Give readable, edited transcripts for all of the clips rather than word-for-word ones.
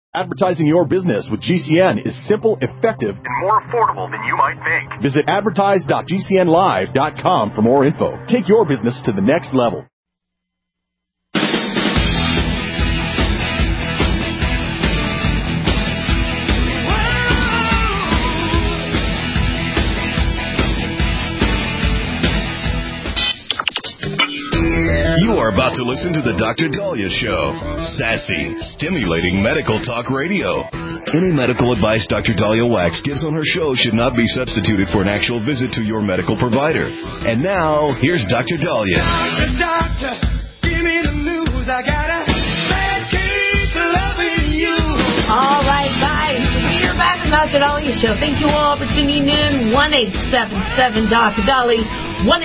Advertising your business with GCN is simple, effective, and more affordable than you might think. Visit advertise.gcnlive.com for more info. Take your business to the next level. You are about to listen to the Dr. Daliah Show. Sassy, stimulating medical talk radio. Any medical advice Dr. Daliah Wax gives on her show should not be substituted for an actual visit to your medical provider. And now, here's Dr. Daliah. Doctor, give me the news. I got a bad case of loving you. All right, guys. We're back on Dr. Daliah Show. Thank you all for tuning in. 1-877-Dr. Daliah.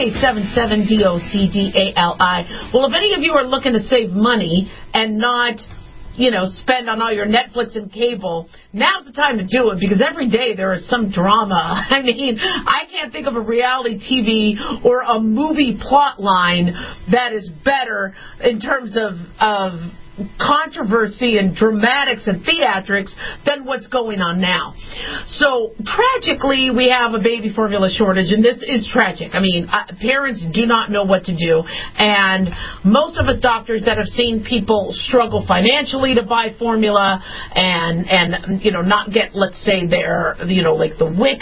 1-877-DOCDALI. Well, if any of you are looking to save money and not, spend on all your Netflix and cable, now's the time to do it, because every day there is some drama. I mean, I can't think of a reality TV or a movie plot line that is better in terms of controversy and dramatics and theatrics than what's going on now. So, tragically, we have a baby formula shortage, and this is tragic. I mean, parents do not know what to do, and most of us doctors that have seen people struggle financially to buy formula and not get, let's say, their, like the WIC,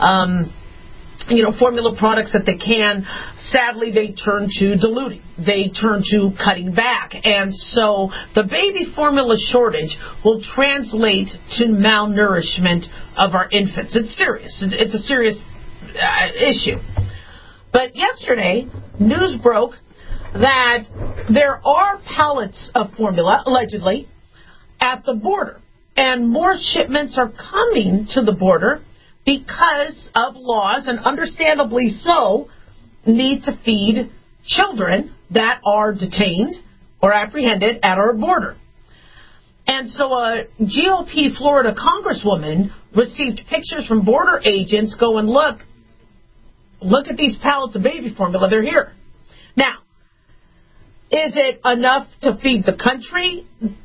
formula products that they can, sadly, they turn to diluting. They turn to cutting back. And so the baby formula shortage will translate to malnourishment of our infants. It's serious. It's a serious issue. But yesterday, news broke that there are pallets of formula, allegedly, at the border. And more shipments are coming to the border because of laws, and understandably so, need to feed children that are detained or apprehended at our border. And so a GOP Florida congresswoman received pictures from border agents going, look at these pallets of baby formula, they're here. Now, is it enough to feed the country?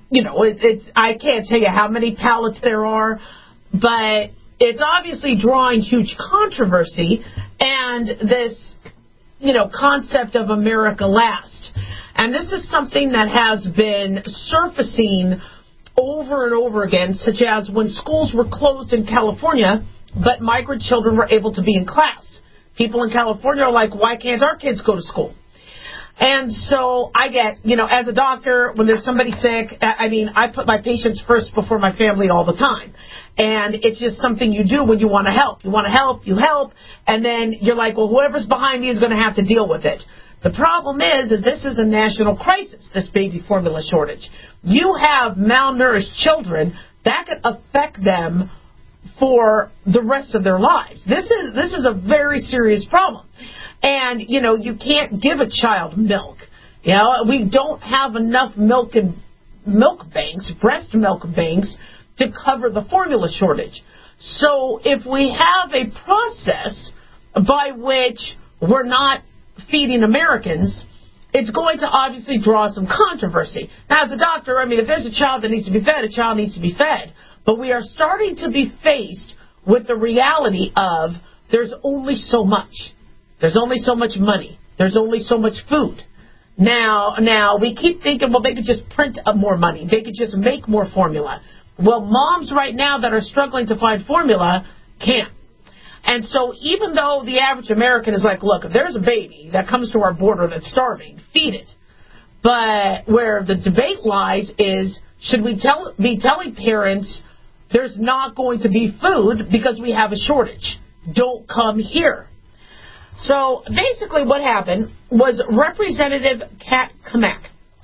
I can't tell you how many pallets there are, but it's obviously drawing huge controversy, and this, concept of America Last. And this is something that has been surfacing over and over again, such as when schools were closed in California, but migrant children were able to be in class. People in California are like, why can't our kids go to school? And so I get, as a doctor, when there's somebody sick, I put my patients first before my family all the time. And it's just something you do when you want to help. You want to help, you help, and then you're like, well, whoever's behind me is going to have to deal with it. The problem is this is a national crisis, this baby formula shortage. You have malnourished children, that could affect them for the rest of their lives. This is a very serious problem. And, you can't give a child milk. We don't have enough milk in milk banks, breast milk banks, to cover the formula shortage. So if we have a process by which we're not feeding Americans, it's going to obviously draw some controversy. Now, as a doctor, if there's a child that needs to be fed, a child needs to be fed. But we are starting to be faced with the reality of there's only so much. There's only so much money. There's only so much food. Now we keep thinking, well, they could just print up more money. They could just make more formula. Well, moms right now that are struggling to find formula can't. And so even though the average American is like, look, if there's a baby that comes to our border that's starving, feed it. But where the debate lies is, should we be telling parents there's not going to be food because we have a shortage? Don't come here. So basically what happened was Representative Kat Cammack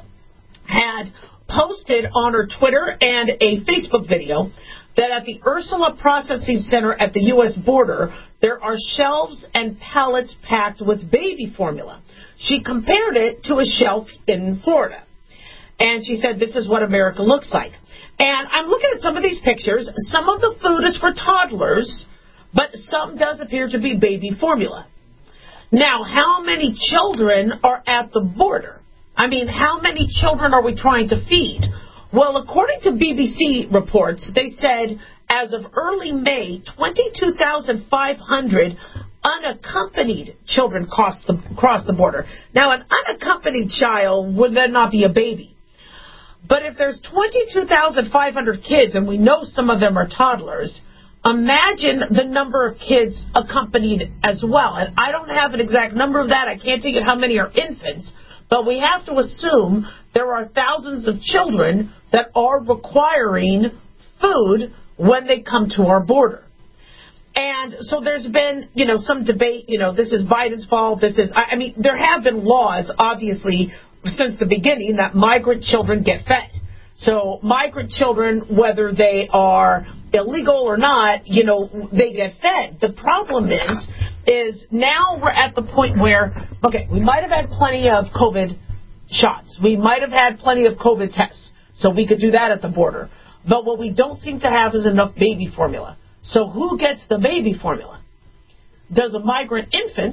had posted on her Twitter and a Facebook video that at the Ursula Processing Center at the U.S. border, there are shelves and pallets packed with baby formula. She compared it to a shelf in Florida. And she said, this is what America looks like. And I'm looking at some of these pictures. Some of the food is for toddlers, but some does appear to be baby formula. Now, how many children are at the border? How many children are we trying to feed? Well, according to BBC reports, they said as of early May, 22,500 unaccompanied children crossed the border. Now, an unaccompanied child would then not be a baby. But if there's 22,500 kids, and we know some of them are toddlers, imagine the number of kids accompanied as well. And I don't have an exact number of that. I can't tell you how many are infants. But we have to assume there are thousands of children that are requiring food when they come to our border. And so there's been, some debate, this is Biden's fault, there have been laws, obviously, since the beginning that migrant children get fed. So migrant children, whether they are illegal or not, they get fed. The problem is now we're at the point where, okay, we might have had plenty of COVID shots. We might have had plenty of COVID tests. So we could do that at the border. But what we don't seem to have is enough baby formula. So who gets the baby formula? Does a migrant infant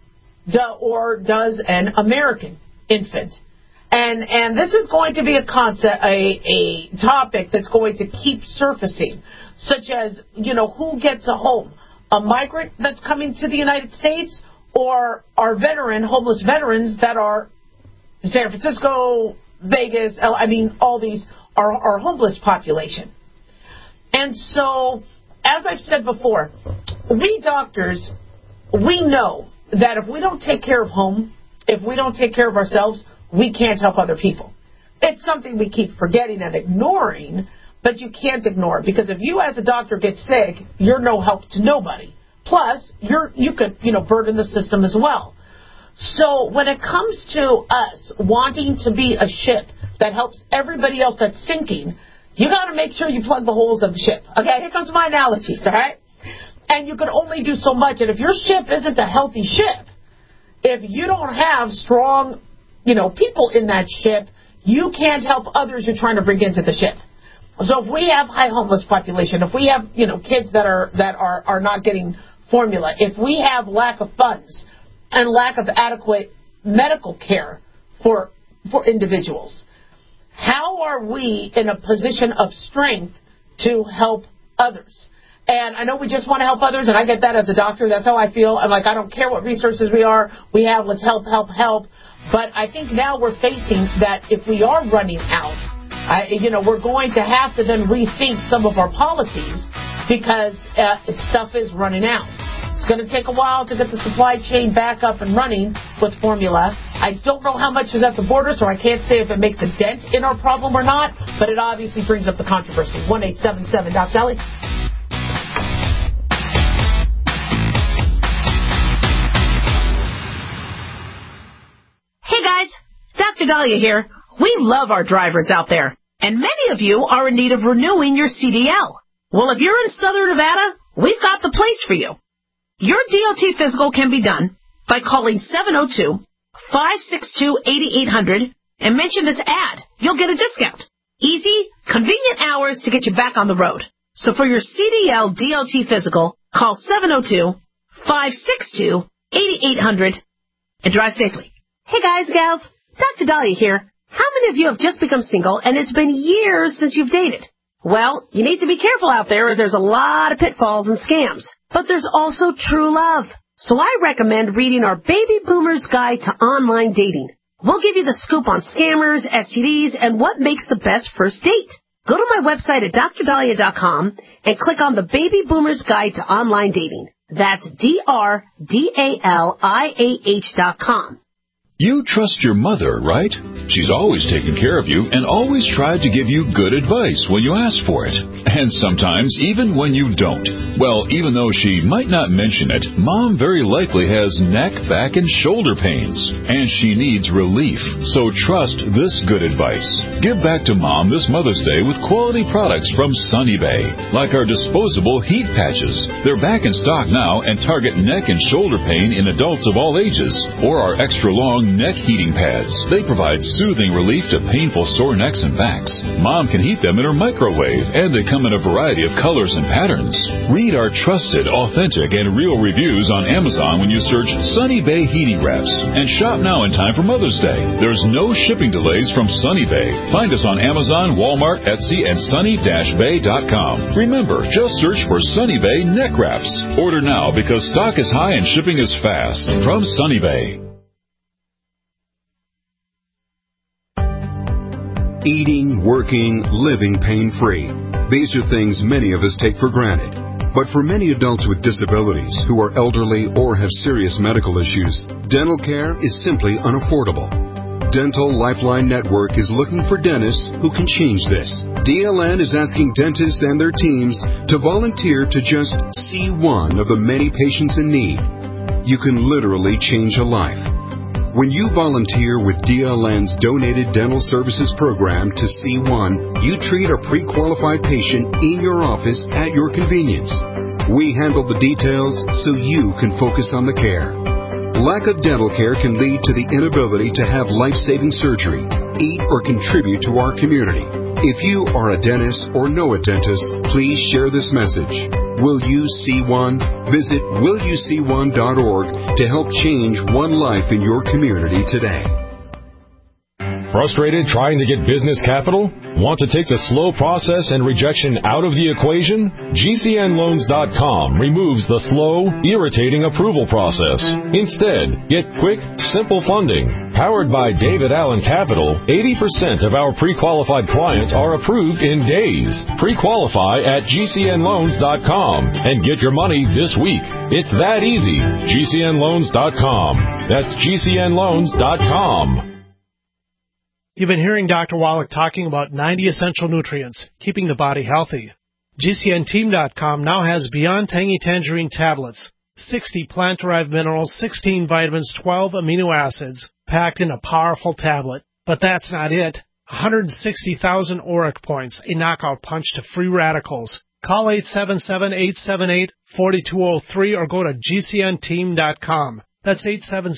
or does an American infant? And this is going to be a concept, a topic that's going to keep surfacing, such as, who gets a home? A migrant that's coming to the United States, or our homeless veterans that are San Francisco, Vegas, all these are our homeless population. And so, as I've said before, we doctors, we know that if we don't take care of home, if we don't take care of ourselves, we can't help other people. It's something we keep forgetting and ignoring, but you can't ignore it, because if you as a doctor get sick, you're no help to nobody. Plus, you could burden the system as well. So when it comes to us wanting to be a ship that helps everybody else that's sinking, you got to make sure you plug the holes of the ship. Okay, here comes my analogies, all right? And you can only do so much. And if your ship isn't a healthy ship, if you don't have strong, people in that ship, you can't help others you're trying to bring into the ship. So if we have high homeless population, if we have, kids that are not getting formula, if we have lack of funds and lack of adequate medical care for individuals, how are we in a position of strength to help others? And I know we just want to help others, and I get that as a doctor. That's how I feel. I'm like, I don't care what resources we have. Let's help. But I think now we're facing that if we are running out, we're going to have to then rethink some of our policies, because stuff is running out. It's going to take a while to get the supply chain back up and running with formula. I don't know how much is at the border, so I can't say if it makes a dent in our problem or not, but it obviously brings up the controversy. 1-877 Doc Dali. Hey guys, Dr. Dahlia here. We love our drivers out there, and many of you are in need of renewing your CDL. Well, if you're in Southern Nevada, we've got the place for you. Your DOT physical can be done by calling 702-562-8800 and mention this ad. You'll get a discount. Easy, convenient hours to get you back on the road. So for your CDL DOT physical, call 702-562-8800 and drive safely. Hey guys, gals, Dr. Dahlia here. How many of you have just become single and it's been years since you've dated? Well, you need to be careful out there, as there's a lot of pitfalls and scams. But there's also true love. So I recommend reading our Baby Boomer's Guide to Online Dating. We'll give you the scoop on scammers, STDs, and what makes the best first date. Go to my website at drdahlia.com and click on the Baby Boomer's Guide to Online Dating. That's DRDALIAH.com. You trust your mother, right? She's always taken care of you and always tried to give you good advice when you ask for it. And sometimes even when you don't. Well, even though she might not mention it, Mom very likely has neck, back, and shoulder pains. And she needs relief. So trust this good advice. Give back to Mom this Mother's Day with quality products from Sunny Bay, like our disposable heat patches. They're back in stock now and target neck and shoulder pain in adults of all ages. Or our extra long Bone neck heating pads. They provide soothing relief to painful sore necks and backs. Mom can heat them in her microwave, and they come in a variety of colors and patterns. Read our trusted, authentic, and real reviews on Amazon when you search Sunny Bay Heating Wraps. And shop now in time for Mother's Day. There's no shipping delays from Sunny Bay. Find us on Amazon, Walmart, Etsy, and sunny-bay.com. Remember, just search for Sunny Bay Neck Wraps. Order now because stock is high and shipping is fast. From Sunny Bay. Eating, working, living pain-free. These are things many of us take for granted. But for many adults with disabilities who are elderly or have serious medical issues, dental care is simply unaffordable. Dental Lifeline Network is looking for dentists who can change this. DLN is asking dentists and their teams to volunteer to just see one of the many patients in need. You can literally change a life. When you volunteer with DLN's Donated Dental Services Program to C1, you treat a pre-qualified patient in your office at your convenience. We handle the details so you can focus on the care. Lack of dental care can lead to the inability to have life-saving surgery, eat, or contribute to our community. If you are a dentist or know a dentist, please share this message. Will You See One? Visit willyouseeone.org to help change one life in your community today. Frustrated trying to get business capital? Want to take the slow process and rejection out of the equation? GCNloans.com removes the slow, irritating approval process. Instead, get quick, simple funding. Powered by David Allen Capital, 80% of our pre-qualified clients are approved in days. Pre-qualify at GCNloans.com and get your money this week. It's that easy. GCNloans.com. That's GCNloans.com. You've been hearing Dr. Wallach talking about 90 essential nutrients, keeping the body healthy. GCNteam.com now has Beyond Tangy Tangerine tablets, 60 plant-derived minerals, 16 vitamins, 12 amino acids, packed in a powerful tablet. But that's not it. 160,000 ORAC points, a knockout punch to free radicals. Call 877-878-4203 or go to GCNteam.com. That's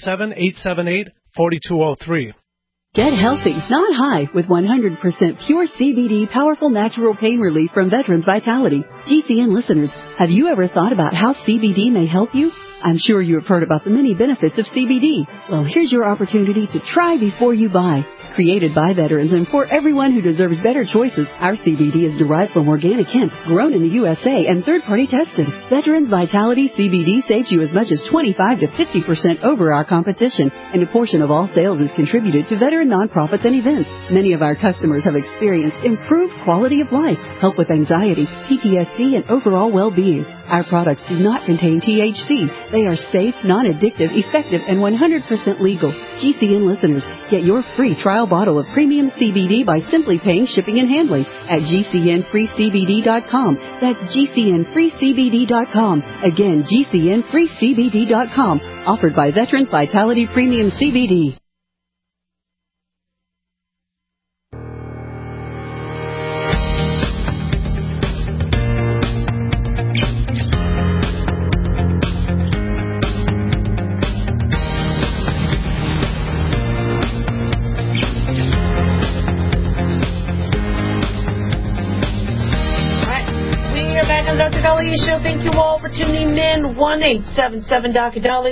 877-878-4203. Get healthy, not high, with 100% pure CBD powerful natural pain relief from Veterans Vitality. GCN listeners, have you ever thought about how CBD may help you? I'm sure you have heard about the many benefits of CBD. Well, here's your opportunity to try before you buy. Created by veterans and for everyone who deserves better choices, our CBD is derived from organic hemp, grown in the USA, and third-party tested. Veterans Vitality CBD saves you as much as 25 to 50% over our competition, and a portion of all sales is contributed to veteran nonprofits and events. Many of our customers have experienced improved quality of life, help with anxiety, PTSD, and overall well-being. Our products do not contain THC. They are safe, non-addictive, effective, and 100% legal. GCN listeners, get your free trial bottle of premium CBD by simply paying shipping and handling at GCNFreeCBD.com. That's GCNFreeCBD.com. Again, GCNFreeCBD.com. Offered by Veterans Vitality Premium CBD. Show. Thank you all for tuning in. 1-877-Dr.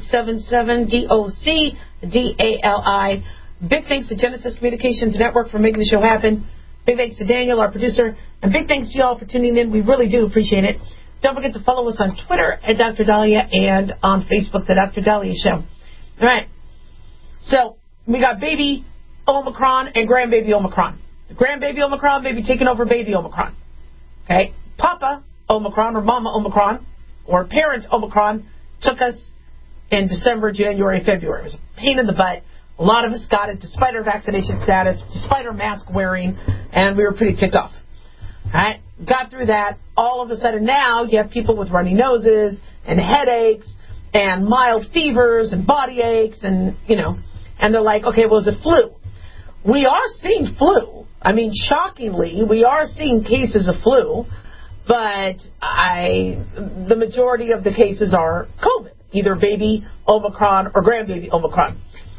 1-877-DOC-DALI. Big thanks to Genesis Communications Network for making the show happen. Big thanks to Daniel, our producer. And big thanks to you all for tuning in. We really do appreciate it. Don't forget to follow us on Twitter at Dr. Dahlia and on Facebook, The Dr. Dahlia Show. All right. So we got baby Omicron and grandbaby Omicron. Grandbaby Omicron, baby taking over baby Omicron. Okay. Papa Omicron or Mama Omicron or Parent Omicron took us in December, January, February. It was a pain in the butt. A lot of us got it despite our vaccination status, despite our mask wearing, and we were pretty ticked off. All right? Got through that. All of a sudden now you have people with runny noses and headaches and mild fevers and body aches and, and they're like, okay, well, is it flu? We are seeing flu. I mean, shockingly, we are seeing cases of flu. But the majority of the cases are COVID, either baby Omicron or grandbaby Omicron.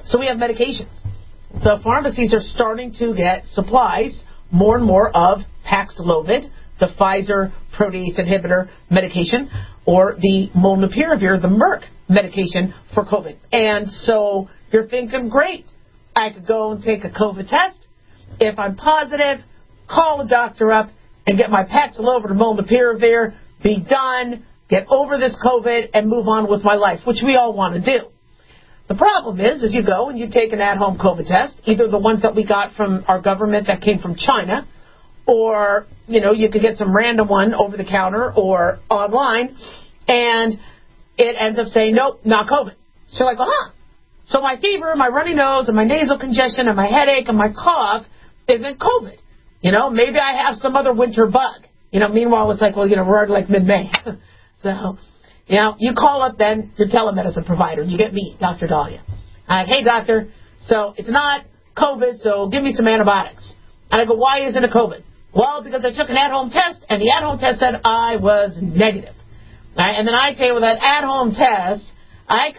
So we have medications. The pharmacies are starting to get supplies more and more of Paxlovid, the Pfizer protease inhibitor medication, or the Molnupiravir, the Merck medication for COVID. And so you're thinking, great, I could go and take a COVID test. If I'm positive, call a doctor up and get my Paxlovid or Molnupiravir, be done, get over this COVID, and move on with my life, which we all want to do. The problem is you go and you take an at-home COVID test, either the ones that we got from our government that came from China, or, you could get some random one over the counter or online, and it ends up saying, nope, not COVID. So you're like, huh. So my fever, my runny nose, and my nasal congestion, and my headache, and my cough isn't COVID. Maybe I have some other winter bug. Meanwhile, it's like, well, we're already like mid-May. So, you call up then your telemedicine provider, and you get me, Dr. Dahlia. I'm like, hey, doctor, so it's not COVID, so give me some antibiotics. And I go, why isn't it COVID? Well, because I took an at-home test, and the at-home test said I was negative. Right? And then I tell you, with that at-home test, I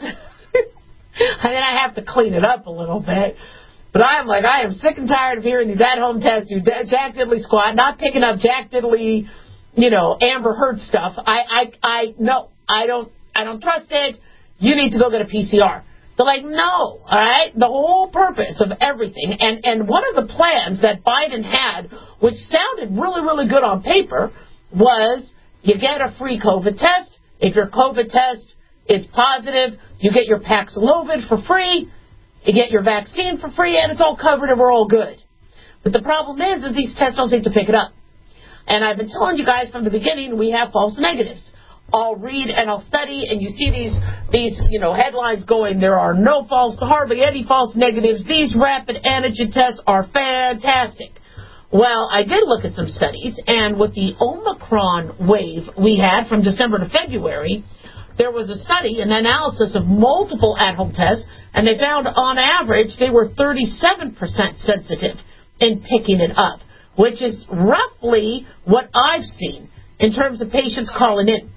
have to clean it up a little bit. But I am sick and tired of hearing these at-home tests, you Jack Diddley squat, not picking up Jack Diddley, Amber Heard stuff. No, I don't trust it. You need to go get a PCR. They're like, no, all right? The whole purpose of everything, and one of the plans that Biden had, which sounded really, really good on paper, was you get a free COVID test. If your COVID test is positive, you get your Paxlovid for free, you get your vaccine for free, and it's all covered and we're all good. But the problem is these tests don't seem to pick it up. And I've been telling you guys from the beginning, we have false negatives. I'll read and I'll study, and you see these headlines going, there are hardly any false negatives. These rapid antigen tests are fantastic. Well, I did look at some studies, and with the Omicron wave we had from December to February, there was a study, an analysis of multiple at-home tests, and they found on average they were 37% sensitive in picking it up, which is roughly what I've seen in terms of patients calling in.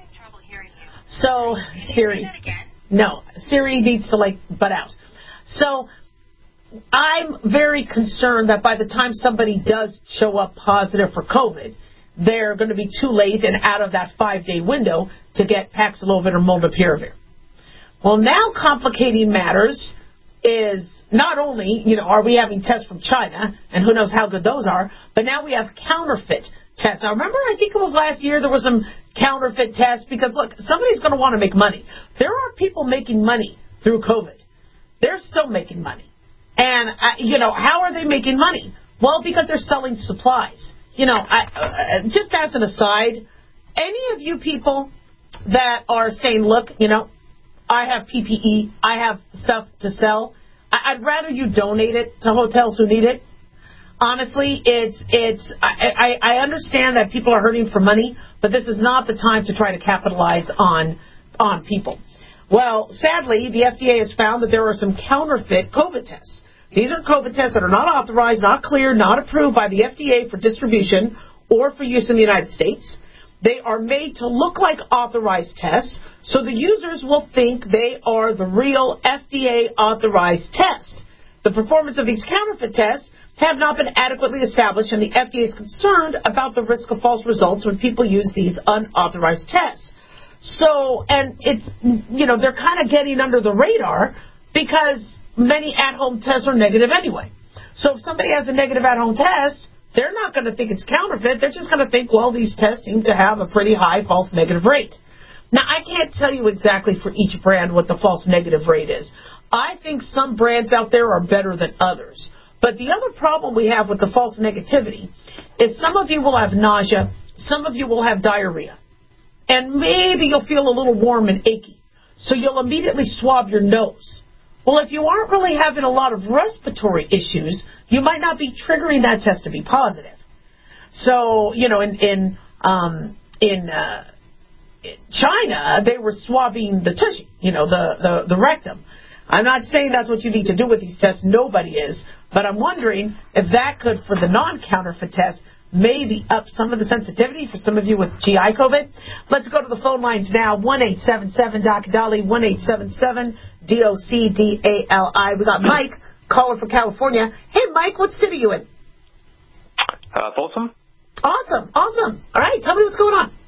So, Siri, no, Siri needs to butt out. So, I'm very concerned that by the time somebody does show up positive for COVID, they're going to be too late and out of that 5-day window to get Paxlovid or Molnupiravir. Well, now complicating matters is not only, are we having tests from China, and who knows how good those are, but now we have counterfeit tests. Now, remember, I think it was last year there was some counterfeit tests because, look, somebody's going to want to make money. There are people making money through COVID. They're still making money. And, how are they making money? Well, because they're selling supplies. Just as an aside, any of you people that are saying, look, I have PPE, I have stuff to sell, I'd rather you donate it to hotels who need it. Honestly, I understand that people are hurting for money, but this is not the time to try to capitalize on people. Well, sadly, the FDA has found that there are some counterfeit COVID tests. These are COVID tests that are not authorized, not cleared, not approved by the FDA for distribution or for use in the United States. They are made to look like authorized tests, so the users will think they are the real FDA-authorized test. The performance of these counterfeit tests have not been adequately established, and the FDA is concerned about the risk of false results when people use these unauthorized tests. So, and it's, they're kind of getting under the radar because many at-home tests are negative anyway. So if somebody has a negative at-home test, they're not going to think it's counterfeit. They're just going to think, well, these tests seem to have a pretty high false negative rate. Now, I can't tell you exactly for each brand what the false negative rate is. I think some brands out there are better than others. But the other problem we have with the false negativity is some of you will have nausea, some of you will have diarrhea, and maybe you'll feel a little warm and achy. So you'll immediately swab your nose. Well, if you aren't really having a lot of respiratory issues, you might not be triggering that test to be positive. So, in China, they were swabbing the tushy, the rectum. I'm not saying that's what you need to do with these tests. Nobody is. But I'm wondering if that could, for the non-counterfeit test, maybe up some of the sensitivity for some of you with GI COVID. Let's go to the phone lines now. 1-877-DOC-DOLLY, 1-877-DOC-DALI. We got Mike calling from California. Hey, Mike, what city are you in? Folsom. Awesome. All right, tell me what's going on.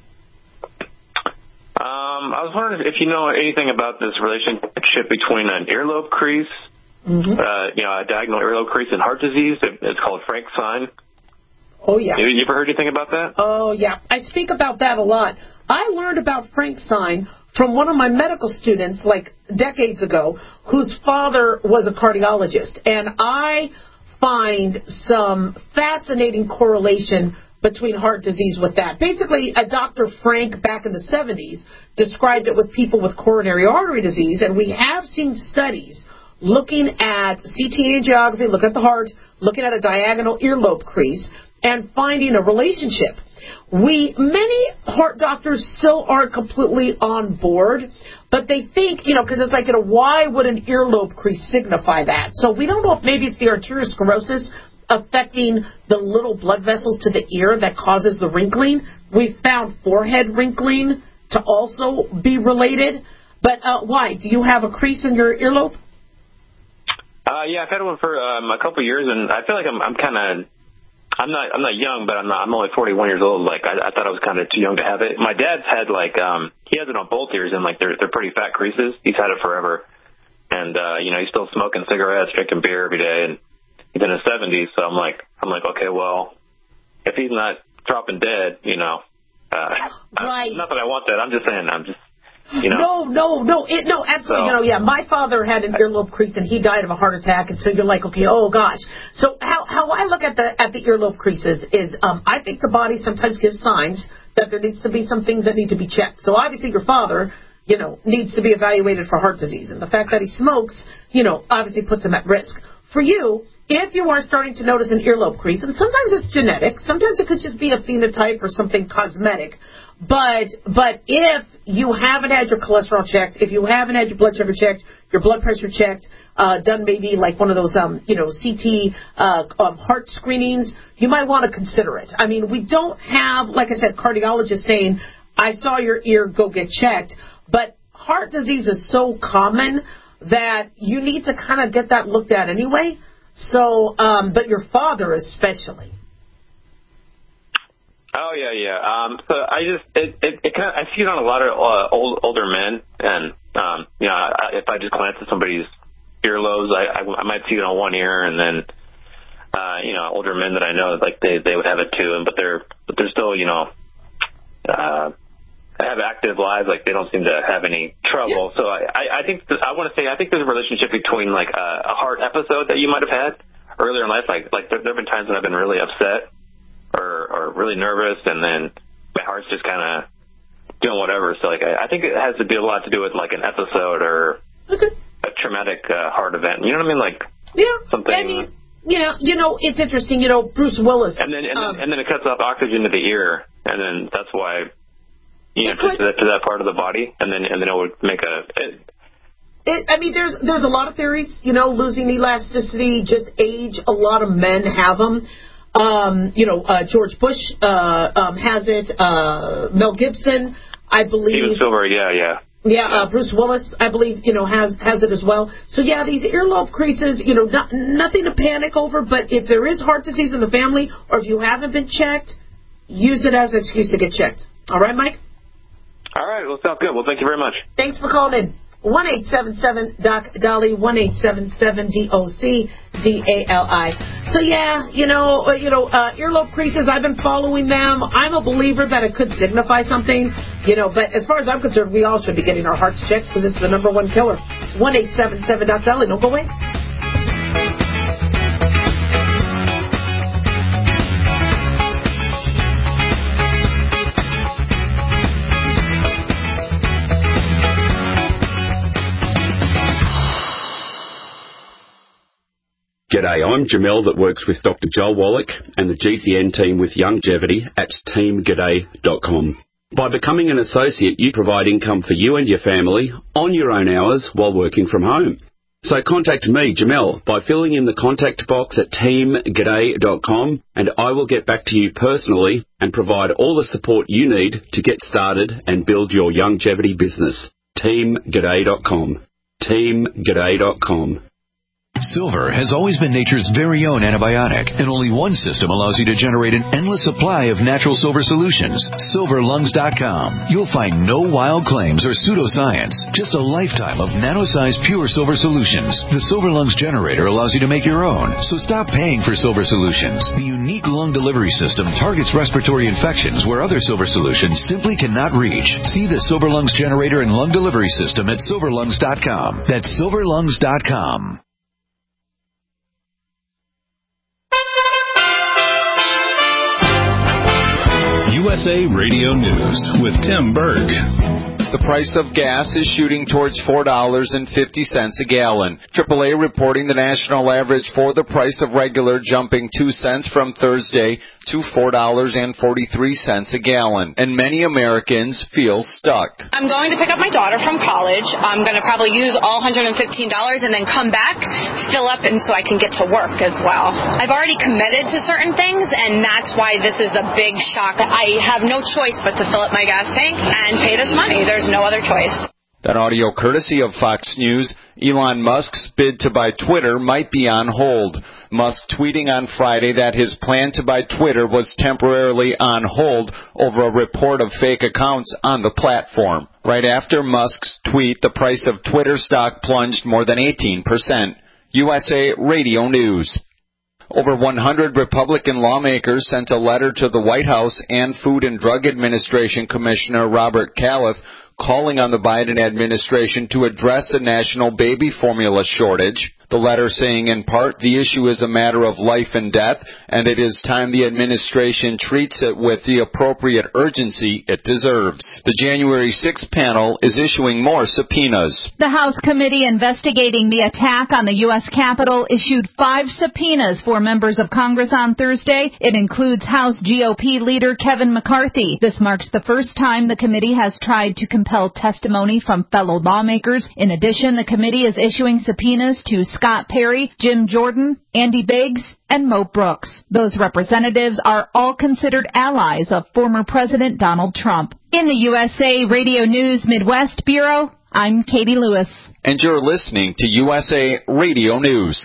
I was wondering if you know anything about this relationship between an earlobe crease, a diagonal earlobe crease, and heart disease. It's called Frank's sign. Oh, yeah. You ever heard anything about that? Oh, yeah. I speak about that a lot. I learned about Frank's sign from one of my medical students, like decades ago, whose father was a cardiologist. And I find some fascinating correlation between heart disease with that. Basically, a Dr. Frank back in the 70s described it with people with coronary artery disease, and we have seen studies looking at CT angiography, looking at the heart, looking at a diagonal earlobe crease, and finding a relationship. Many heart doctors still aren't completely on board, but they think, because it's like, why would an earlobe crease signify that? So we don't know if maybe it's the arteriosclerosis affecting the little blood vessels to the ear that causes the wrinkling. We found forehead wrinkling to also be related. But why? Do you have a crease in your earlobe? Yeah, I've had one for a couple of years, and I feel like I'm not young, but I'm only 41 years old. Like I thought I was kind of too young to have it. My dad's had he has it on both ears, and they're pretty fat creases. He's had it forever, and he's still smoking cigarettes, drinking beer every day, and he's in his 70s. So I'm like, okay, well, if he's not dropping dead, right. Not that I want that. I'm just saying, No, absolutely. So, my father had an earlobe crease, and he died of a heart attack, and so you're like, okay, oh gosh. So how I look at the earlobe creases is, I think the body sometimes gives signs that there needs to be some things that need to be checked. So obviously your father, needs to be evaluated for heart disease, and the fact that he smokes, obviously puts him at risk. For you, if you are starting to notice an earlobe crease, and sometimes it's genetic, sometimes it could just be a phenotype or something cosmetic, but if you haven't had your cholesterol checked, if you haven't had your blood sugar checked, your blood pressure checked, done maybe like one of those, CT heart screenings, you might want to consider it. I mean, we don't have, like I said, cardiologists saying, I saw your ear, go get checked, but heart disease is so common that you need to kind of get that looked at anyway. So, but your father especially. Oh yeah. So I see it on a lot of older men, and if I just glance at somebody's earlobes, I might see it on one ear, and then older men that I know, like they would have it too, but they're still have active lives, like they don't seem to have any trouble. Yeah. So I think there's a relationship between like a heart episode that you might have had earlier in life, like there have been times when I've been really upset or really nervous, and then my heart's just kind of doing whatever. So like I think it has to do a lot to do with like an episode or a traumatic heart event. You know what I mean? Like something. I mean, it's interesting. Bruce Willis. And then it cuts off oxygen to the ear, and then that's why. To that part of the body, and then it would make there's a lot of theories, losing elasticity, just age. A lot of men have them. George Bush has it. Mel Gibson, I believe. Steven Spielberg, yeah. Yeah, Bruce Willis, I believe, has it as well. So yeah, these earlobe creases, nothing to panic over. But if there is heart disease in the family, or if you haven't been checked, use it as an excuse to get checked. All right, Mike? All right. Well, sounds good. Well, thank you very much. Thanks for calling in. 1-877-DOC-DOLLY, 1-877-DOC-DALI. So yeah, earlobe creases, I've been following them. I'm a believer that it could signify something, but as far as I'm concerned, we all should be getting our hearts checked because it's the number one killer. 1-877-DOC-DOLLY. Don't go away. G'day, I'm Jamel that works with Dr. Joel Wallach and the GCN team with Longevity at teamg'day.com. By becoming an associate, you provide income for you and your family on your own hours while working from home. So contact me, Jamel, by filling in the contact box at teamg'day.com, and I will get back to you personally and provide all the support you need to get started and build your longevity business. teamg'day.com. teamg'day.com. Silver has always been nature's very own antibiotic, and only one system allows you to generate an endless supply of natural silver solutions. SilverLungs.com. You'll find no wild claims or pseudoscience, just a lifetime of nano-sized pure silver solutions. The Silver Lungs generator allows you to make your own, so stop paying for silver solutions. The unique lung delivery system targets respiratory infections where other silver solutions simply cannot reach. See the Silver Lungs generator and lung delivery system at SilverLungs.com. That's SilverLungs.com. USA Radio News with Tim Berg. The price of gas is shooting towards $4.50 a gallon. AAA reporting the national average for the price of regular jumping 2 cents from Thursday to $4.43 a gallon. And many Americans feel stuck. I'm going to pick up my daughter from college. I'm going to probably use all $115 and then come back, fill up, and so I can get to work as well. I've already committed to certain things, and that's why this is a big shock. I have no choice but to fill up my gas tank and pay this money. There's no other choice. That audio courtesy of Fox News. Elon Musk's bid to buy Twitter might be on hold. Musk tweeting on Friday that his plan to buy Twitter was temporarily on hold over a report of fake accounts on the platform. Right after Musk's tweet, the price of Twitter stock plunged more than 18%. USA Radio News. Over 100 Republican lawmakers sent a letter to the White House and Food and Drug Administration Commissioner Robert Califf calling on the Biden administration to address a national baby formula shortage. The letter saying, in part, the issue is a matter of life and death, and it is time the administration treats it with the appropriate urgency it deserves. The January 6th panel is issuing more subpoenas. The House committee investigating the attack on the U.S. Capitol issued 5 subpoenas for members of Congress on Thursday. It includes House GOP leader Kevin McCarthy. This marks the first time the committee has tried to compel testimony from fellow lawmakers. In addition, the committee is issuing subpoenas to Scott Perry, Jim Jordan, Andy Biggs, and Mo Brooks. Those representatives are all considered allies of former President Donald Trump. In the USA Radio News Midwest Bureau, I'm Katie Lewis. And you're listening to USA Radio News.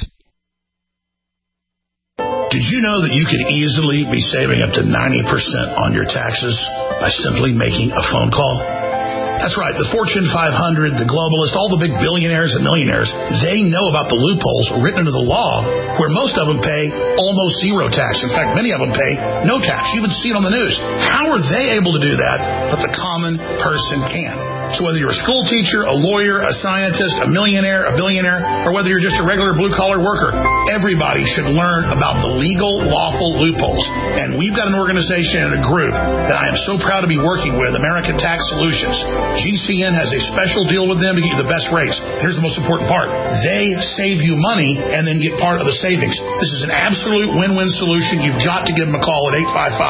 Did you know that you could easily be saving up to 90% on your taxes by simply making a phone call? That's right. The Fortune 500, the globalists, all the big billionaires and millionaires, they know about the loopholes written into the law where most of them pay almost zero tax. In fact, many of them pay no tax. You even see it on the news. How are they able to do that, but the common person can? So whether you're a school teacher, a lawyer, a scientist, a millionaire, a billionaire, or whether you're just a regular blue-collar worker, everybody should learn about the legal, lawful loopholes. And we've got an organization and a group that I am so proud to be working with, American Tax Solutions. GCN has a special deal with them to get you the best rates. Here's the most important part. They save you money and then get part of the savings. This is an absolute win-win solution. You've got to give them a call at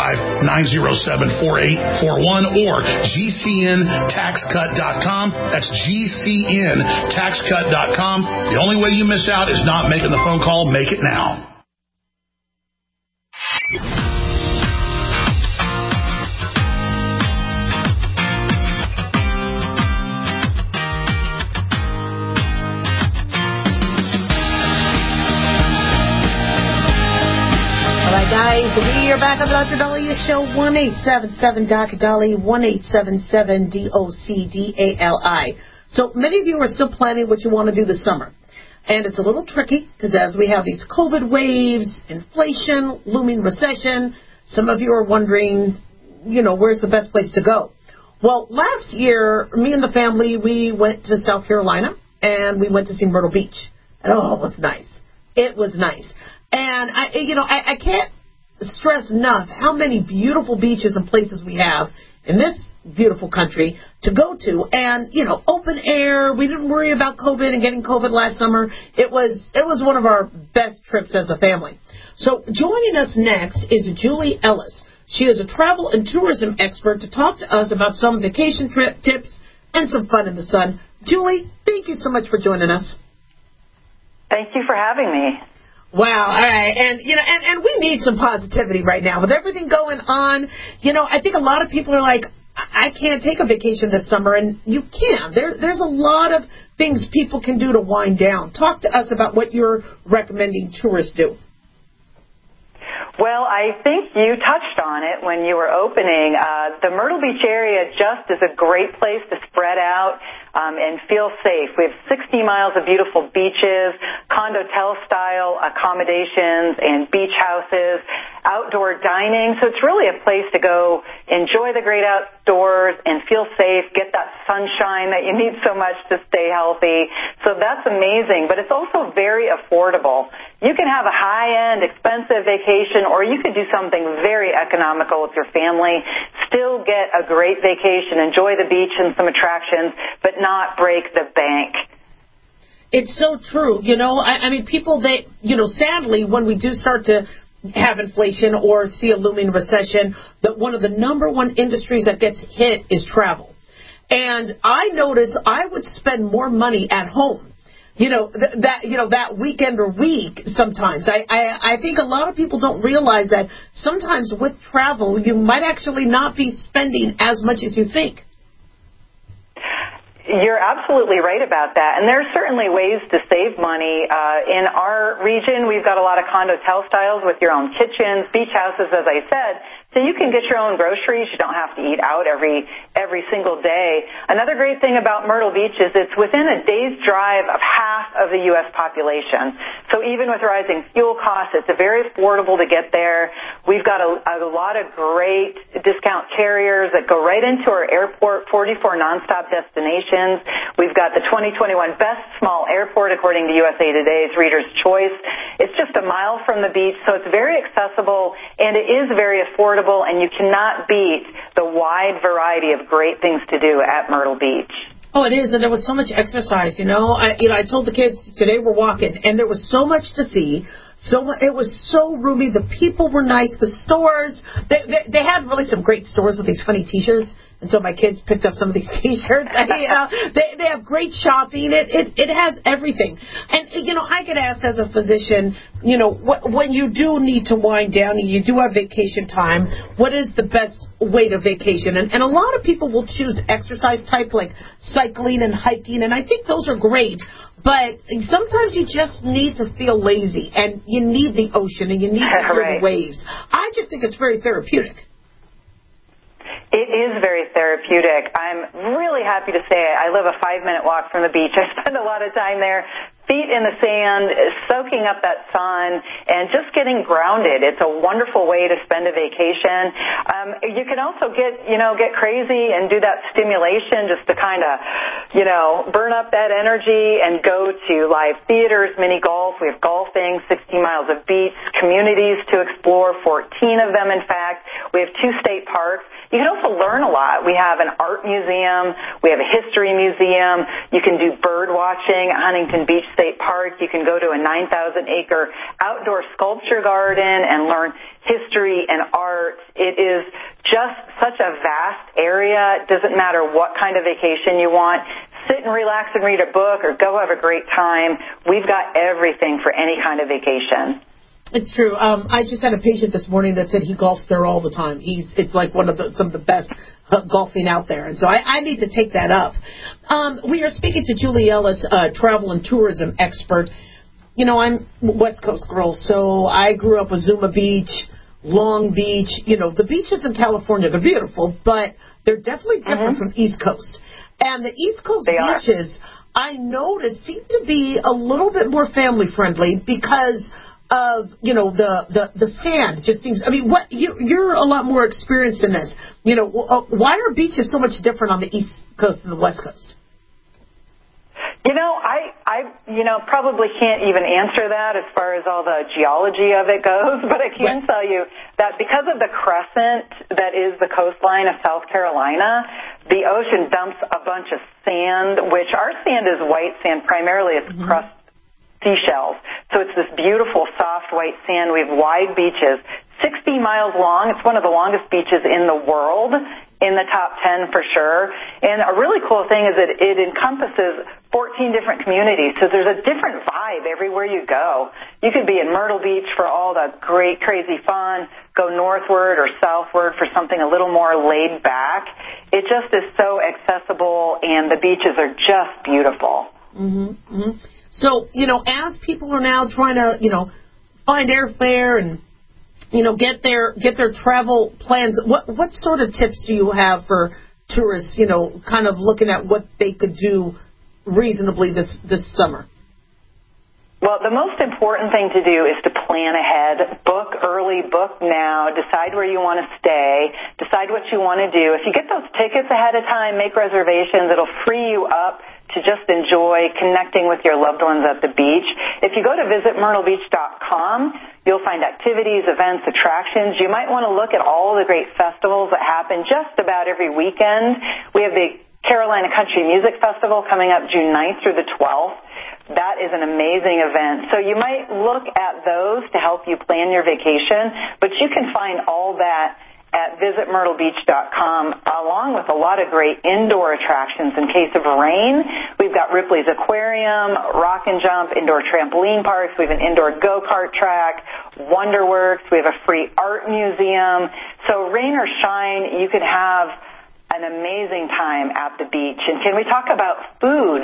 855-907-4841 or GCNTaxCut.com. That's GCNTaxCut.com. The only way you miss out is not making the phone call. Make it now. Guys, we are back on the Dr. Dahlia Show, 1-877-Dr. 1-877-DOCDALI. So many of you are still planning what you want to do this summer. And it's a little tricky because as we have these COVID waves, inflation, looming recession, some of you are wondering, where's the best place to go? Well, last year, me and the family, we went to South Carolina and we went to see Myrtle Beach. And it was nice. It was nice. And I can't stress enough how many beautiful beaches and places we have in this beautiful country to go to. And, open air. We didn't worry about COVID and getting COVID last summer. It was one of our best trips as a family. So joining us next is Julie Ellis. She is a travel and tourism expert to talk to us about some vacation trip tips and some fun in the sun. Julie, thank you so much for joining us. Thank you for having me. Wow. All right. And, and we need some positivity right now with everything going on. I think a lot of people are like, I can't take a vacation this summer, and you can. There's a lot of things people can do to wind down. Talk to us about what you're recommending tourists do. Well, I think you touched on it when you were opening. The Myrtle Beach area just is a great place to spread out and feel safe. We have 60 miles of beautiful beaches, condotel-style accommodations and beach houses, outdoor dining. So it's really a place to go enjoy the great outdoors and feel safe, get that sunshine that you need so much to stay healthy. So that's amazing, but it's also very affordable. You can have a high-end, expensive vacation, or you could do something very economical with your family, still get a great vacation, enjoy the beach and some attractions, but not break the bank. It's so true. I mean, people, sadly, when we do start to have inflation or see a looming recession, that one of the number one industries that gets hit is travel. And I notice I would spend more money at home. That weekend or week sometimes. I think a lot of people don't realize that sometimes with travel, you might actually not be spending as much as you think. You're absolutely right about that. And there are certainly ways to save money. In our region, we've got a lot of condotel styles with your own kitchens, beach houses, as I said. So you can get your own groceries. You don't have to eat out every single day. Another great thing about Myrtle Beach is it's within a day's drive of half of the U.S. population. So even with rising fuel costs, it's very affordable to get there. We've got a lot of great discount carriers that go right into our airport, 44 nonstop destinations. We've got the 2021 Best Small Airport, according to USA Today's Reader's Choice. It's just a mile from the beach, so it's very accessible, and it is very affordable. And you cannot beat the wide variety of great things to do at Myrtle Beach. Oh, it is, and there was so much exercise. I told the kids today we're walking, and there was so much to see. It was so roomy. The people were nice. The stores, they had really some great stores with these funny T-shirts, and so my kids picked up some of these T-shirts. They have great shopping. It has everything. And I get asked as a physician, when you do need to wind down and you do have vacation time, what is the best way to vacation? And a lot of people will choose exercise type like cycling and hiking, and I think those are great. But sometimes you just need to feel lazy, and you need the ocean, and you need to hear the waves. I just think it's very therapeutic. It is very therapeutic. I'm really happy to say I live a 5-minute walk from the beach. I spend a lot of time there, feet in the sand, soaking up that sun, and just getting grounded. It's a wonderful way to spend a vacation. You can also get crazy and do that stimulation just to kind of, burn up that energy and go to live theaters, mini golf. We have golfing, 60 miles of beach, communities to explore, 14 of them, in fact. We have 2 state parks. You can also learn a lot. We have an art museum. We have a history museum. You can do bird watching at Huntington Beach State Park. You can go to a 9,000-acre outdoor sculpture garden and learn history and art. It is just such a vast area. It doesn't matter what kind of vacation you want. Sit and relax and read a book or go have a great time. We've got everything for any kind of vacation. It's true. I just had a patient this morning that said he golfs there all the time. It's like some of the best golfing out there. And so I need to take that up. We are speaking to Julie Ellis, travel and tourism expert. I'm West Coast girl, so I grew up with Zuma Beach, Long Beach. The beaches in California, they're beautiful, but they're definitely different from East Coast. And the East Coast beaches, I noticed, seem to be a little bit more family friendly because of the sand just seems. I mean, you're a lot more experienced in this. Why are beaches so much different on the East Coast than the West Coast? I probably can't even answer that as far as all the geology of it goes, but I can tell you that because of the crescent that is the coastline of South Carolina, the ocean dumps a bunch of sand, which our sand is white sand primarily. It's crust seashells. So it's this beautiful, soft, white sand. We have wide beaches, 60 miles long. It's one of the longest beaches in the world, in the top 10 for sure. And a really cool thing is that it encompasses 14 different communities, so there's a different vibe everywhere you go. You could be in Myrtle Beach for all the great, crazy fun, go northward or southward for something a little more laid back. It just is so accessible, and the beaches are just beautiful. So, as people are now trying to, find airfare and, get their travel plans, what sort of tips do you have for tourists, kind of looking at what they could do reasonably this summer? Well, the most important thing to do is to plan ahead. Book early, book now, decide where you want to stay, decide what you want to do. If you get those tickets ahead of time, make reservations, it'll free you up to just enjoy connecting with your loved ones at the beach. If you go to visitmyrtlebeach.com, you'll find activities, events, attractions. You might want to look at all the great festivals that happen just about every weekend. We have the Carolina Country Music Festival coming up June 9th through the 12th. That is an amazing event. So you might look at those to help you plan your vacation, but you can find all that at visitmyrtlebeach.com, along with a lot of great indoor attractions in case of rain. We've got Ripley's Aquarium, Rock and Jump, indoor trampoline parks. We have an indoor go-kart track, Wonderworks. We have a free art museum. So rain or shine, you could have an amazing time at the beach. And can we talk about food?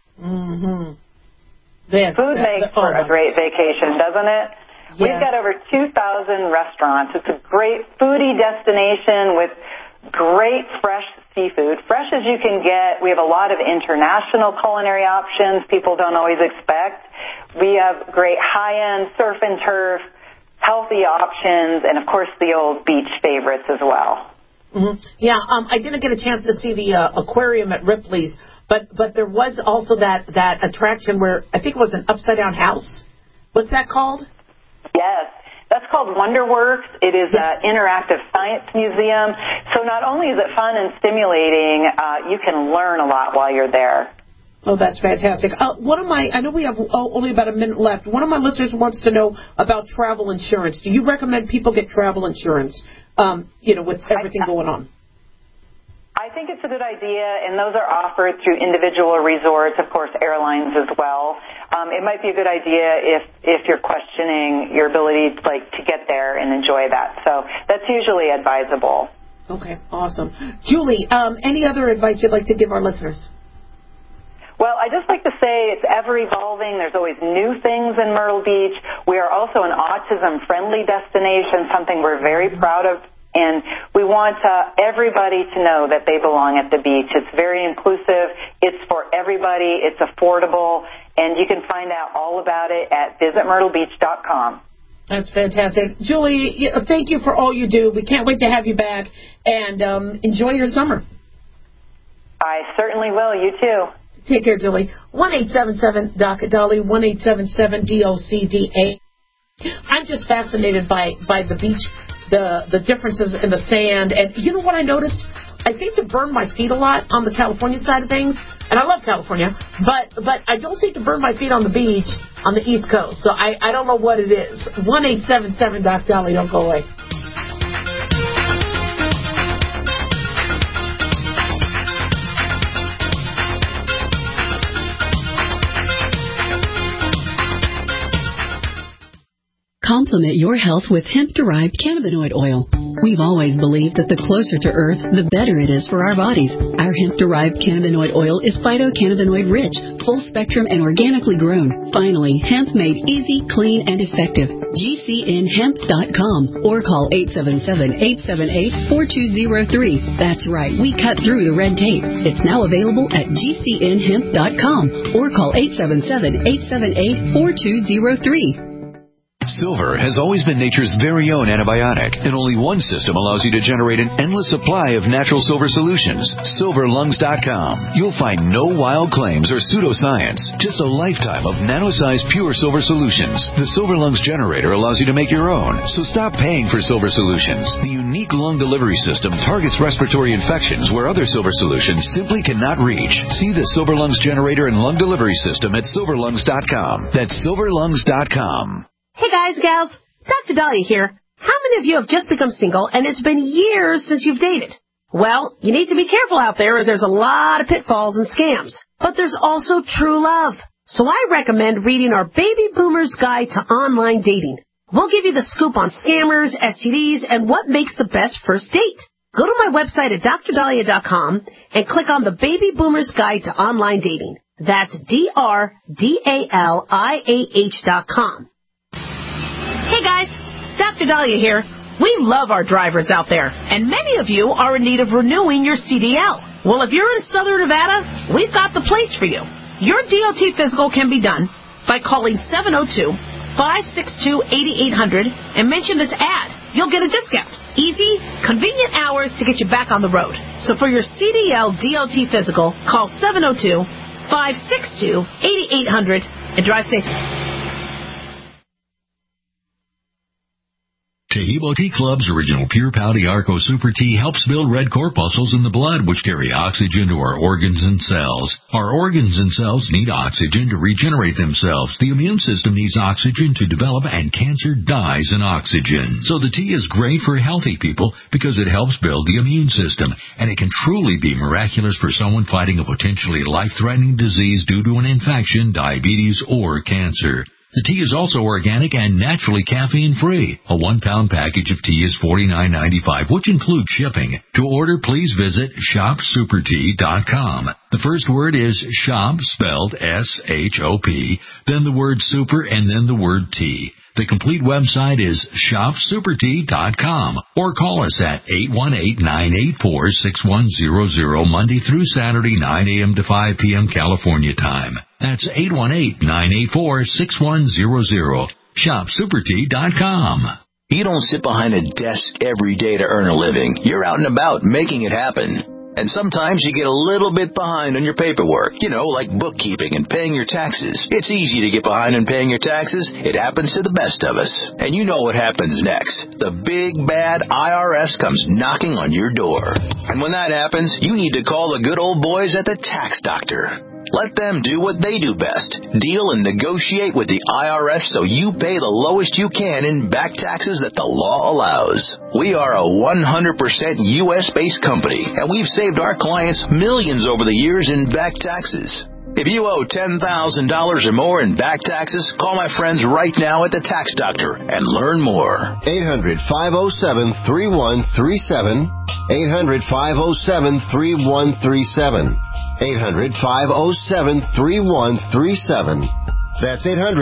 Food makes for a great vacation, doesn't it? Yes. We've got over 2,000 restaurants. It's a great foodie destination with great fresh seafood, fresh as you can get. We have a lot of international culinary options people don't always expect. We have great high-end surf and turf, healthy options, and, of course, the old beach favorites as well. Yeah, I didn't get a chance to see the aquarium at Ripley's, but there was also that attraction where I think it was an upside-down house. What's that called? Yes, that's called Wonderworks. It is an interactive science museum. So not only is it fun and stimulating, you can learn a lot while you're there. Oh, that's fantastic. I know we have only about a minute left. One of my listeners wants to know about travel insurance. Do you recommend people get travel insurance, with everything going on? I think it's a good idea, and those are offered through individual resorts, of course, airlines as well. It might be a good idea if you're questioning your ability to get there and enjoy that. So that's usually advisable. Okay, awesome. Julie, any other advice you'd like to give our listeners? Well, I just like to say it's ever-evolving. There's always new things in Myrtle Beach. We are also an autism-friendly destination, something we're very proud of. And we want everybody to know that they belong at the beach. It's very inclusive. It's for everybody. It's affordable. And you can find out all about it at visitmyrtlebeach.com. That's fantastic. Julie, thank you for all you do. We can't wait to have you back. And enjoy your summer. I certainly will. You too. Take care, Julie. 1-877-DOC-DOLLY, 1-877-DOCDA. I'm just fascinated by the beach, the differences in the sand. And you know what I noticed? I seem to burn my feet a lot on the California side of things. And I love California. But I don't seem to burn my feet on the beach on the East Coast. So I don't know what it is. 1-877-DOC-DOLLY. Don't go away. Complement your health with hemp-derived cannabinoid oil. We've always believed that the closer to Earth, the better it is for our bodies. Our hemp-derived cannabinoid oil is phytocannabinoid-rich, full-spectrum, and organically grown. Finally, hemp made easy, clean, and effective. GCNhemp.com or call 877-878-4203. That's right, we cut through the red tape. It's now available at GCNhemp.com or call 877-878-4203. Silver has always been nature's very own antibiotic, and only one system allows you to generate an endless supply of natural silver solutions. SilverLungs.com. You'll find no wild claims or pseudoscience, just a lifetime of nano-sized pure silver solutions. The Silver Lungs generator allows you to make your own, so stop paying for silver solutions. The unique lung delivery system targets respiratory infections where other silver solutions simply cannot reach. See the Silver Lungs generator and lung delivery system at SilverLungs.com. That's SilverLungs.com. Hey guys, gals, Dr. Dahlia here. How many of you have just become single and it's been years since you've dated? Well, you need to be careful out there as there's a lot of pitfalls and scams. But there's also true love. So I recommend reading our Baby Boomer's Guide to Online Dating. We'll give you the scoop on scammers, STDs, and what makes the best first date. Go to my website at drdahlia.com and click on the Baby Boomer's Guide to Online Dating. That's DRDALIAH.com. Hey guys, Dr. Dahlia here. We love our drivers out there, and many of you are in need of renewing your CDL. Well, if you're in Southern Nevada, we've got the place for you. Your DOT physical can be done by calling 702-562-8800 and mention this ad. You'll get a discount. Easy, convenient hours to get you back on the road. So for your CDL DOT physical, call 702-562-8800 and drive safe. Taheebo Tea Club's original Pure Pouty Arco Super Tea helps build red corpuscles in the blood, which carry oxygen to our organs and cells. Our organs and cells need oxygen to regenerate themselves. The immune system needs oxygen to develop, and cancer dies in oxygen. So the tea is great for healthy people because it helps build the immune system, and it can truly be miraculous for someone fighting a potentially life-threatening disease due to an infection, diabetes, or cancer. The tea is also organic and naturally caffeine-free. A 1-pound package of tea is $49.95, which includes shipping. To order, please visit shopsupertea.com. The first word is shop, spelled S-H-O-P, then the word super, and then the word tea. The complete website is shopsupertea.com, or call us at 818-984-6100 Monday through Saturday, 9 a.m. to 5 p.m. California time. That's 818-984-6100. Shopsupertea.com. You don't sit behind a desk every day to earn a living. You're out and about making it happen. And sometimes you get a little bit behind on your paperwork, like bookkeeping and paying your taxes. It's easy to get behind on paying your taxes. It happens to the best of us. And you know what happens next. The big, bad IRS comes knocking on your door. And when that happens, you need to call the good old boys at the Tax Doctor. Let them do what they do best. Deal and negotiate with the IRS so you pay the lowest you can in back taxes that the law allows. We are a 100% U.S.-based company, and we've saved our clients millions over the years in back taxes. If you owe $10,000 or more in back taxes, call my friends right now at the Tax Doctor and learn more. 800-507-3137. 800-507-3137. 800-507-3137. That's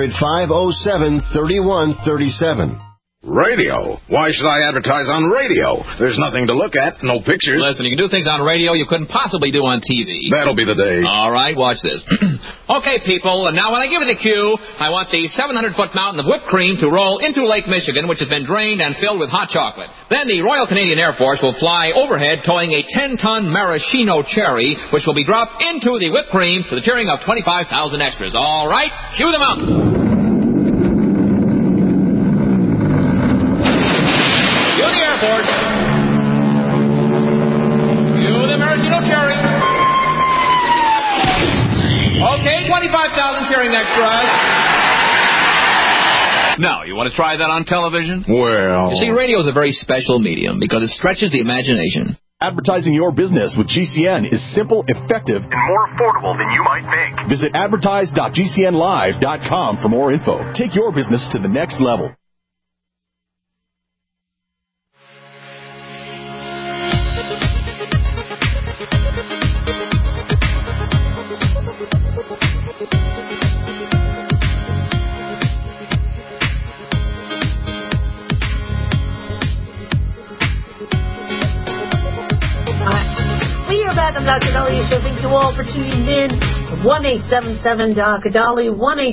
800-507-3137. Radio? Why should I advertise on radio? There's nothing to look at, no pictures. Listen, you can do things on radio you couldn't possibly do on TV. That'll be the day. All right, watch this. Okay, people, and now when I give you the cue, I want the 700-foot mountain of whipped cream to roll into Lake Michigan, which has been drained and filled with hot chocolate. Then the Royal Canadian Air Force will fly overhead towing a 10-ton maraschino cherry, which will be dropped into the whipped cream to the cheering of 25,000 extras. All right, cue them out. Okay, 25,000 cheering extras. Now, you want to try that on television? Well... You see, radio is a very special medium because it stretches the imagination. Advertising your business with GCN is simple, effective, and more affordable than you might think. Visit advertise.gcnlive.com for more info. Take your business to the next level. Dr. Dahlia Show. Thank you all for tuning in. 1-877-DOC-DALI,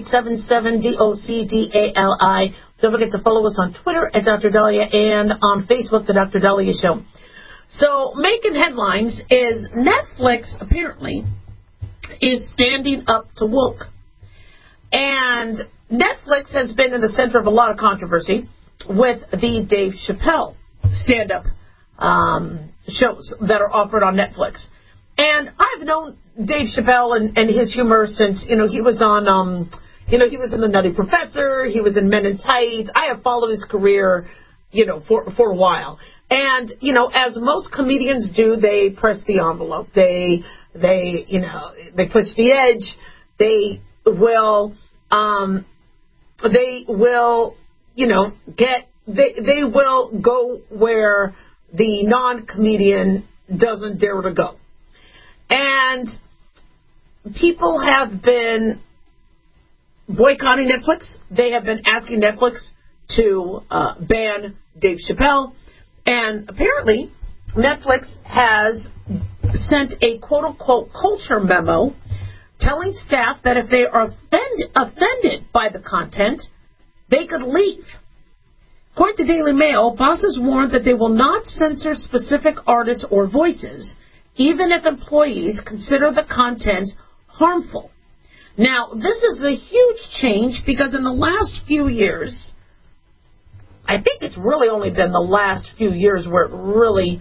1-877-DOCDALI. Don't forget to follow us on Twitter at Dr. Dahlia and on Facebook, The Dr. Dahlia Show. So, making headlines is Netflix, apparently, is standing up to woke. And Netflix has been in the center of a lot of controversy with the Dave Chappelle stand-up shows that are offered on Netflix. And I've known Dave Chappelle and his humor since, he was on, he was in The Nutty Professor, he was in Men in Tights. I have followed his career, for a while. And, as most comedians do, they press the envelope. They push the edge. They will they will go where the non-comedian doesn't dare to go. And people have been boycotting Netflix. They have been asking Netflix to ban Dave Chappelle. And apparently, Netflix has sent a quote-unquote culture memo telling staff that if they are offended by the content, they could leave. According to Daily Mail, bosses warned that they will not censor specific artists or voices, even if employees consider the content harmful. Now, this is a huge change because in the last few years, I think it's really only been the last few years where it really,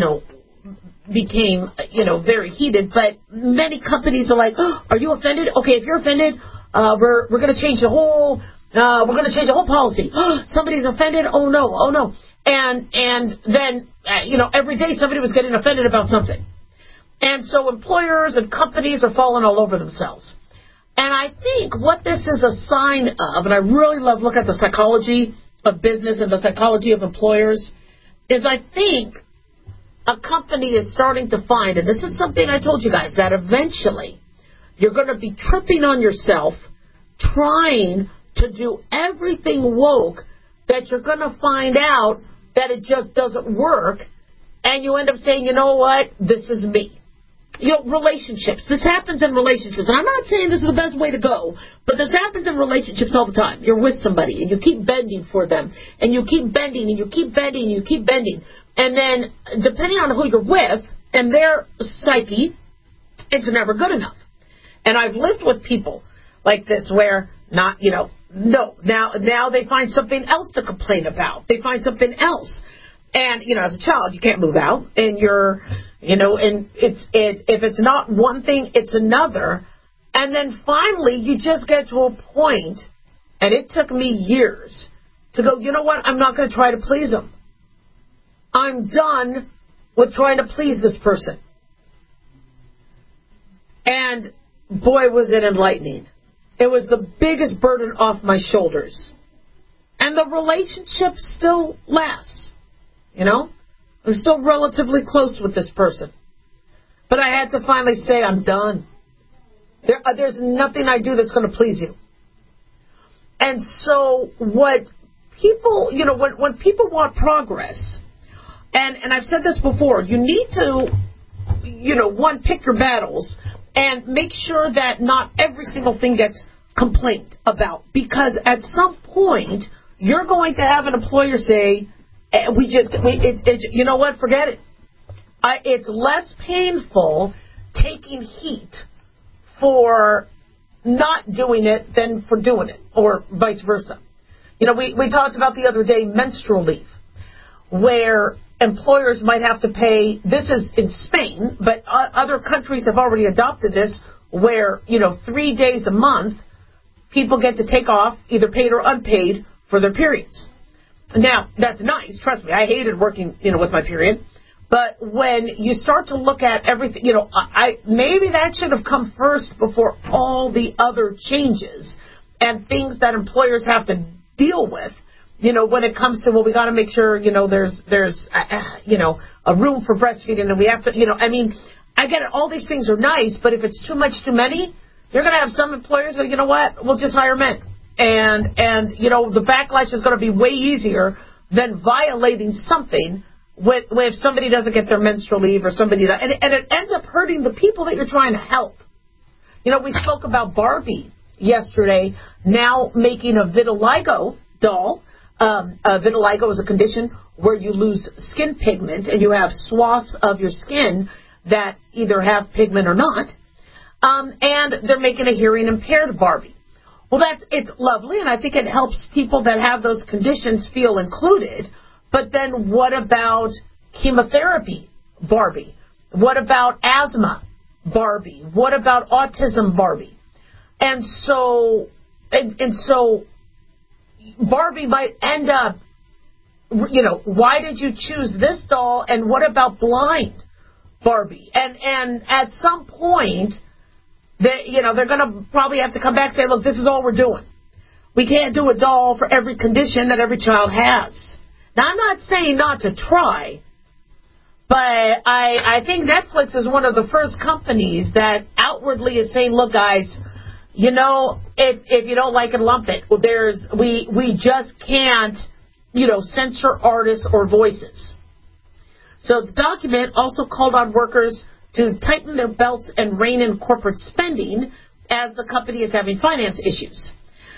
became, very heated. But many companies are like, oh, are you offended? Okay, if you're offended, we're going to change the whole policy. Somebody's offended? Oh no. And then, every day somebody was getting offended about something. And so employers and companies are falling all over themselves. And I think what this is a sign of, and I really love looking at the psychology of business and the psychology of employers, is I think a company is starting to find, and this is something I told you guys, that eventually you're going to be tripping on yourself trying to do everything woke that you're going to find out that it just doesn't work, and you end up saying, you know what, this is me. Relationships. This happens in relationships. And I'm not saying this is the best way to go, but this happens in relationships all the time. You're with somebody, and you keep bending for them, and you keep bending, and you keep bending, and you keep bending. And then, depending on who you're with and their psyche, it's never good enough. And I've lived with people like this where now they find something else to complain about. They find something else. And, as a child, you can't move out, and you're, and if it's not one thing, it's another. And then finally, you just get to a point, and it took me years to go, you know what, I'm not going to try to please them. I'm done with trying to please this person. And boy, was it enlightening. It was the biggest burden off my shoulders. And the relationship still lasts. I'm still relatively close with this person. But I had to finally say, I'm done. There's nothing I do that's going to please you. And so what people, when people want progress, and I've said this before, you need to, pick your battles and make sure that not every single thing gets complained about. Because at some point, you're going to have an employer say, you know what, forget it. It's less painful taking heat for not doing it than for doing it, or vice versa. We talked about the other day menstrual leave, where employers might have to pay, this is in Spain, but other countries have already adopted this, where, 3 days a month, people get to take off, either paid or unpaid, for their periods. Now, that's nice, trust me, I hated working, with my period, but when you start to look at everything, maybe that should have come first before all the other changes and things that employers have to deal with, when it comes to, we got to make sure, there's a room for breastfeeding, and we have to, I get it, all these things are nice, but if it's too much, too many, you're going to have some employers go, you know what, we'll just hire men. And the backlash is going to be way easier than violating something if somebody doesn't get their menstrual leave or somebody does. And it ends up hurting the people that you're trying to help. We spoke about Barbie yesterday now making a vitiligo doll. Vitiligo is a condition where you lose skin pigment and you have swaths of your skin that either have pigment or not. And they're making a hearing impaired Barbie. Well, it's lovely, and I think it helps people that have those conditions feel included. But then what about chemotherapy Barbie? What about asthma Barbie? What about autism Barbie? And so Barbie might end up why did you choose this doll, and what about blind Barbie? And at some point, they're going to probably have to come back and say, look, this is all we're doing. We can't do a doll for every condition that every child has. Now, I'm not saying not to try, but I think Netflix is one of the first companies that outwardly is saying, look, guys, if you don't like it, lump it. We just can't, censor artists or voices. So the document also called on workers to tighten their belts and rein in corporate spending as the company is having finance issues.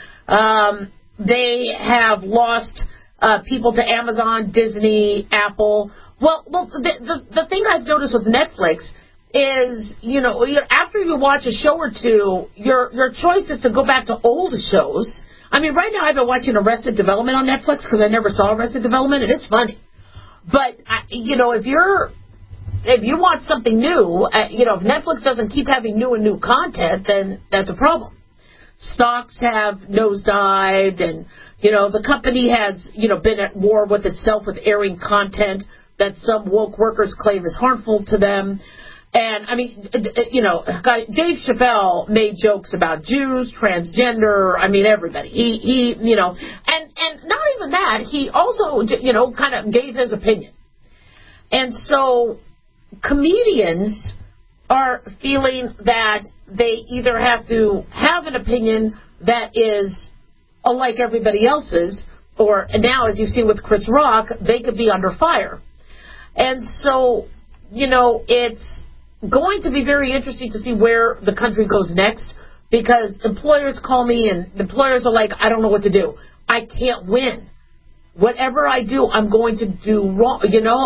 They have lost people to Amazon, Disney, Apple. Well, the thing I've noticed with Netflix is, after you watch a show or two, your choice is to go back to old shows. I mean, right now I've been watching Arrested Development on Netflix because I never saw Arrested Development, and it's funny. But, if you want something new, if Netflix doesn't keep having new content, then that's a problem. Stocks have nosedived, and, the company has, been at war with itself with airing content that some woke workers claim is harmful to them. And, I mean, Dave Chappelle made jokes about Jews, transgender, everybody. He and not even that, he also, kind of gave his opinion. And so comedians are feeling that they either have to have an opinion that is unlike everybody else's, or now, as you've seen with Chris Rock, they could be under fire. And so, it's going to be very interesting to see where the country goes next, because employers call me and employers are like, I don't know what to do. I can't win. Whatever I do, I'm going to do wrong.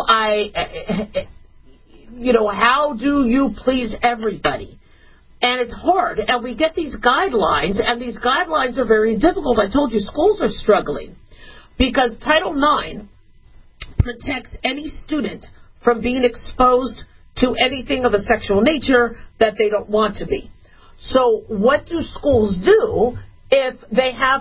How do you please everybody? And it's hard. And we get these guidelines, and these guidelines are very difficult. I told you schools are struggling because Title IX protects any student from being exposed to anything of a sexual nature that they don't want to be. So what do schools do if they have,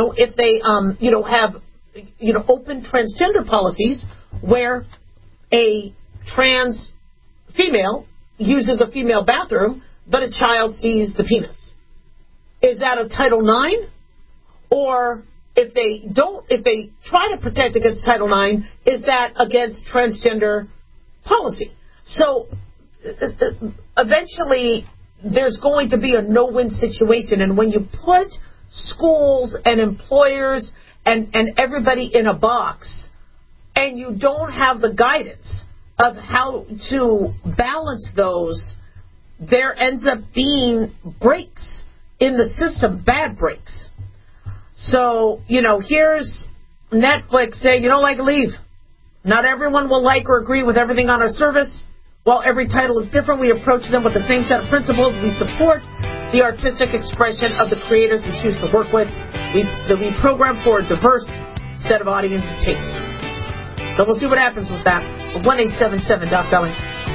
have open transgender policies where a trans female uses a female bathroom, but a child sees the penis? Is that a Title IX? Or if they try to protect against Title IX, is that against transgender policy? So eventually there's going to be a no-win situation. And when you put schools and employers and everybody in a box, and you don't have the guidance of how to balance those, there ends up being breaks in the system, bad breaks. So, here's Netflix saying, you don't like, leave. Not everyone will like or agree with everything on our service. While every title is different, we approach them with the same set of principles. We support the artistic expression of the creators we choose to work with. We program for a diverse set of audience and tastes. So we'll see what happens with that. 1-877 Doc Belling.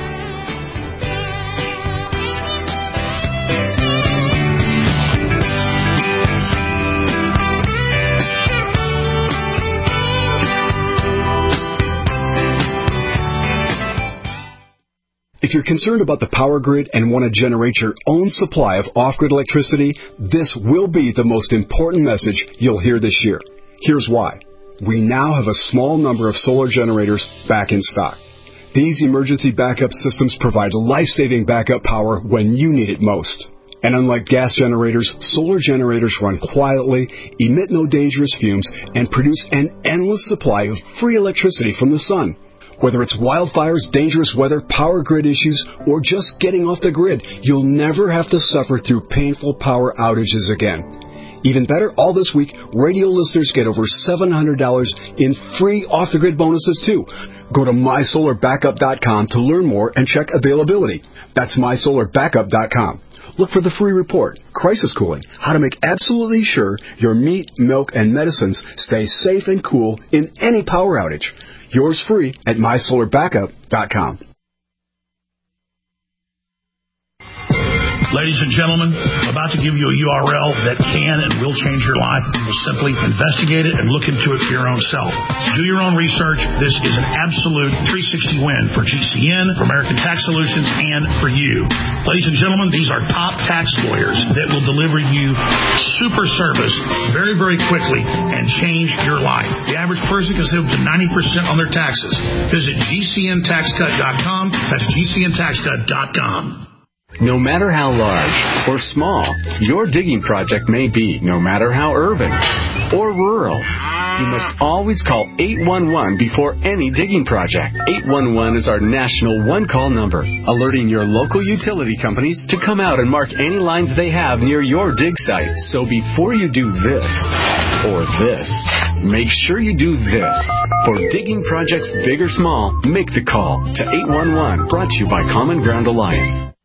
If you're concerned about the power grid and want to generate your own supply of off-grid electricity, this will be the most important message you'll hear this year. Here's why. We now have a small number of solar generators back in stock. These emergency backup systems provide life-saving backup power when you need it most. And unlike gas generators, solar generators run quietly, emit no dangerous fumes, and produce an endless supply of free electricity from the sun. Whether it's wildfires, dangerous weather, power grid issues, or just getting off the grid, you'll never have to suffer through painful power outages again. Even better, all this week, radio listeners get over $700 in free off-the-grid bonuses, too. Go to mysolarbackup.com to learn more and check availability. That's mysolarbackup.com. Look for the free report, Crisis Cooling, how to make absolutely sure your meat, milk, and medicines stay safe and cool in any power outage. Yours free at mysolarbackup.com. Ladies and gentlemen, I'm about to give you a URL that can and will change your life. Simply investigate it and look into it for your own self. Do your own research. This is an absolute 360 win for GCN, for American Tax Solutions, and for you. Ladies and gentlemen, these are top tax lawyers that will deliver you super service very, very quickly and change your life. The average person can save up to 90% on their taxes. Visit GCNTaxCut.com. That's GCNTaxCut.com. No matter how large or small your digging project may be, no matter how urban or rural, you must always call 811 before any digging project. 811 is our national one-call number, alerting your local utility companies to come out and mark any lines they have near your dig site. So before you do this or this, make sure you do this. For digging projects big or small, make the call to 811, brought to you by Common Ground Alliance.